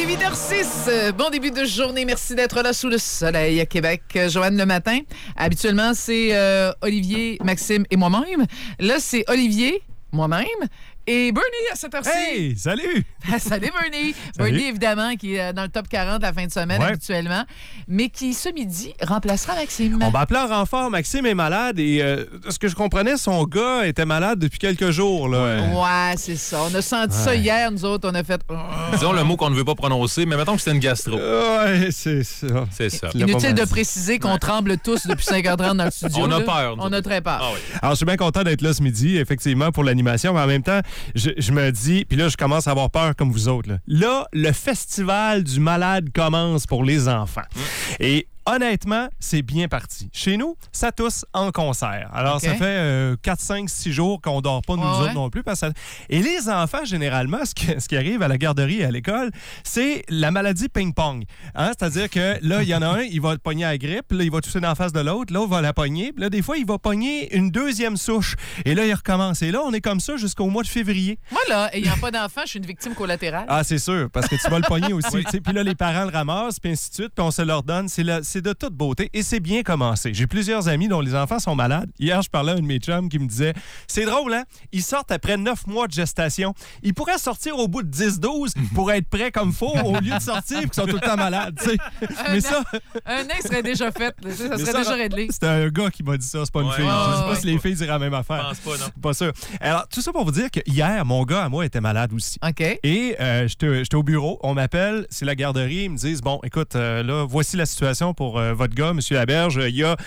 8h06. Bon début de journée. Merci d'être là sous le soleil à Québec. Joanne le matin. Habituellement, c'est Olivier, Maxime et moi-même. Là, c'est Olivier, moi-même et Bernie à cette heure-ci. Hey, salut! Salut Bernie! Salut. Bernie, évidemment, qui est dans le top 40 la fin de semaine habituellement, mais qui, ce midi, remplacera Maxime. On va appeler en renfort. Maxime est malade et ce que je comprenais, son gars était malade depuis quelques jours. Là. Ouais, c'est ça. On a senti ça hier, nous autres. On a fait... Disons le mot qu'on ne veut pas prononcer, mais mettons que c'était une gastro. Ouais, c'est ça. C'est ça. Inutile de préciser qu'on tremble tous depuis 5h30 dans le studio. On a peur. On a très peur. Ah oui. Alors, je suis bien content d'être là ce midi, effectivement, pour l'animation, mais en même temps, je me dis, puis là, je commence à avoir peur comme vous autres. Là, le festival du malade commence pour les enfants. Et honnêtement, c'est bien parti. Chez nous, ça tousse en concert. Alors, ça fait 4, 5, 6 jours qu'on dort pas, nous autres non plus. Parce que et les enfants, généralement, ce qui arrive à la garderie et à l'école, c'est la maladie ping-pong. Hein? C'est-à-dire que là, il y en a un, il va pogner la grippe, là, il va tousser dans la face de l'autre, l'autre va la pogner, puis là, des fois, il va pogner une deuxième souche. Et là, il recommence. Et là, on est comme ça jusqu'au mois de février. Moi, là, ayant pas d'enfant, je suis une victime collatérale. Ah, c'est sûr, parce que tu vas le pogner aussi. Puis là, les parents le ramassent, puis ainsi de suite, puis on se leur donne. C'est de toute beauté et c'est bien commencé. J'ai plusieurs amis dont les enfants sont malades. Hier, je parlais à un de mes chums qui me disait « C'est drôle, hein? Ils sortent après 9 mois de gestation. Ils pourraient sortir au bout de 10-12 pour être prêts comme faut au lieu de sortir et qu'ils sont tout le temps malades. » Mais ça... Un nain serait déjà fait. Ça serait déjà réglé. C'était un gars qui m'a dit ça, c'est pas une fille. Je sais pas si les filles diraient la même affaire. Je pense pas, non. Pas sûr. Alors, tout ça pour vous dire que hier, mon gars à moi était malade aussi. OK. Et j'étais au bureau, on m'appelle, c'est la garderie, ils me disent, bon, écoute, là, voici la situation pour votre gars, M. Laberge, il a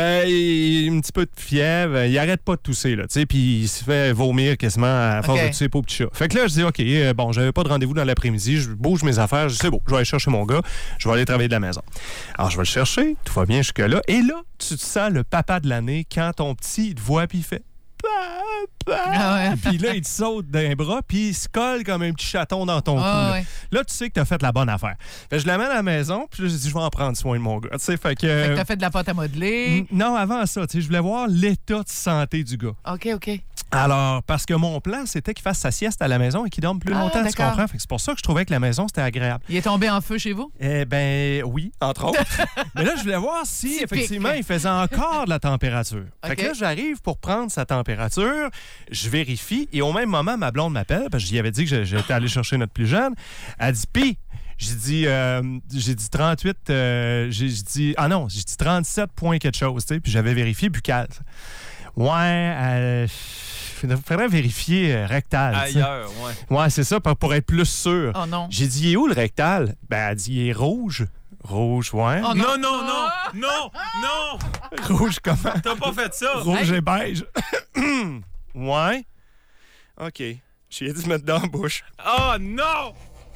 un petit peu de fièvre, il arrête pas de tousser, là, tu sais, puis il se fait vomir quasiment à force de tousser, pauvre petit chat. Fait que là, je dis, OK, bon, j'avais pas de rendez-vous dans l'après-midi, je bouge mes affaires, je dis, c'est bon, je vais aller chercher mon gars, je vais aller travailler de la maison. Alors, je vais le chercher, tout va bien jusque-là, et là, tu te sens le papa de l'année quand ton petit, il te voit, puis il fait... Puis là, il te saute d'un bras, puis il se colle comme un petit chaton dans ton cou. Là, tu sais que tu as fait la bonne affaire. Fait que je l'amène à la maison, puis là, je dis, je vais en prendre soin de mon gars. Fait que tu as fait de la pâte à modeler. Non, avant ça, je voulais voir l'état de santé du gars. OK. Alors, parce que mon plan, c'était qu'il fasse sa sieste à la maison et qu'il dorme plus longtemps, tu comprends? Fait que c'est pour ça que je trouvais que la maison, c'était agréable. Il est tombé en feu chez vous? Eh bien, oui, entre autres. Mais là, je voulais voir si, effectivement, il faisait encore de la température. Fait que là, j'arrive pour prendre sa température, je vérifie, et au même moment, ma blonde m'appelle, parce que j'y avais dit que j'étais allé chercher notre plus jeune. Elle dit, pis, j'ai dit 38, j'ai dit 37 points quelque chose, tu sais, puis j'avais vérifié buccal. Ouais, il faudrait vérifier rectal. Ailleurs, Ouais, c'est ça, pour être plus sûr. Oh non. J'ai dit, il est où le rectal? Ben, elle dit, il est rouge. Rouge, ouais. Oh non! Rouge comment? T'as pas fait ça! Rouge et beige. Ouais. OK. J'ai dit de mettre dans la bouche. Oh non!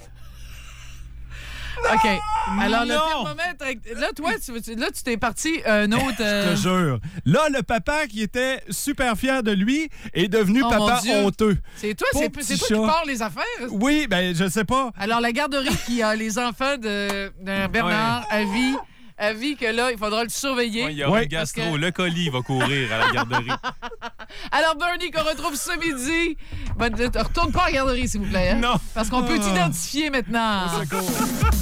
OK. Alors, le thermomètre... Là, toi, tu t'es parti un autre... Je te jure. Là, le papa qui était super fier de lui est devenu papa honteux. C'est toi qui pars les affaires? Oui, ben je sais pas. Alors, la garderie qui a les enfants de Bernard à vie que là, il faudra le surveiller. Il y aura le gastro. Le colis va courir à la garderie. Alors, Bernie, qu'on retrouve ce midi. Retourne pas à la garderie, s'il vous plaît. Hein? Non. Parce qu'on peut t'identifier maintenant.